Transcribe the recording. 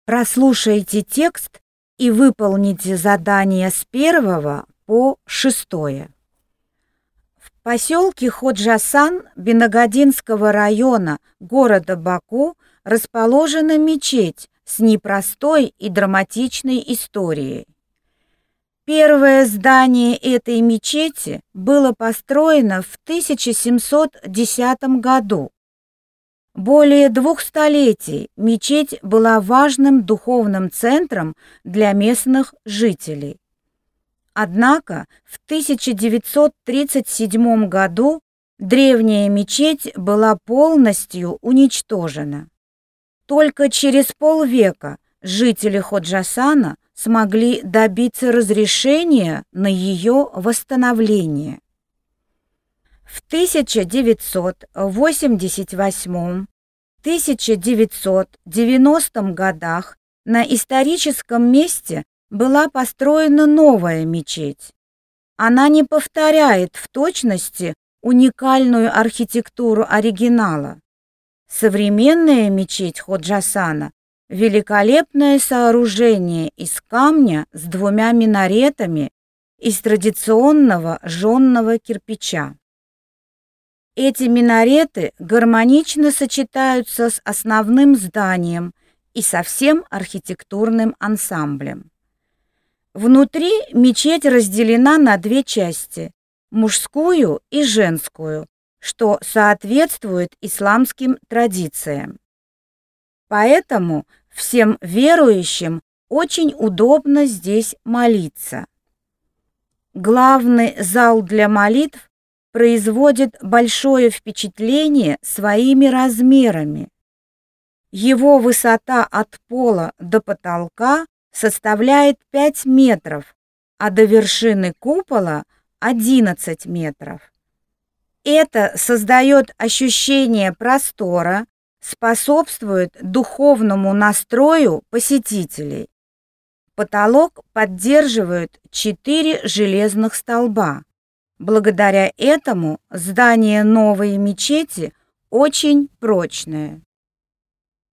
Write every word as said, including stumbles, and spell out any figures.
Прослушайте текст и выполните задание с первого по шестое. В поселке Ходжасан Бинагадинского района города Баку расположена мечеть с непростой и драматичной историей. Первое здание этой мечети было построено в тысяча семьсот десятом году. Более двух столетий мечеть была важным духовным центром для местных жителей. Однако в тысяча девятьсот тридцать седьмом году древняя мечеть была полностью уничтожена. Только через полвека жители Ходжасана смогли добиться разрешения на ее восстановление. В тысяча девятьсот восемьдесят восьмом — тысяча девятьсот девяностом годах на историческом месте была построена новая мечеть. Она не повторяет в точности уникальную архитектуру оригинала. Современная мечеть Ходжасана – великолепное сооружение из камня с двумя минаретами из традиционного жженного кирпича. Эти минареты гармонично сочетаются с основным зданием и со всем архитектурным ансамблем. Внутри мечеть разделена на две части – мужскую и женскую, что соответствует исламским традициям. Поэтому всем верующим очень удобно здесь молиться. Главный зал для молитв производит большое впечатление своими размерами. Его высота от пола до потолка составляет пять метров, а до вершины купола одиннадцать метров. Это создает ощущение простора, способствует духовному настрою посетителей. Потолок поддерживают четыре железных столба. Благодаря этому здание новой мечети очень прочное.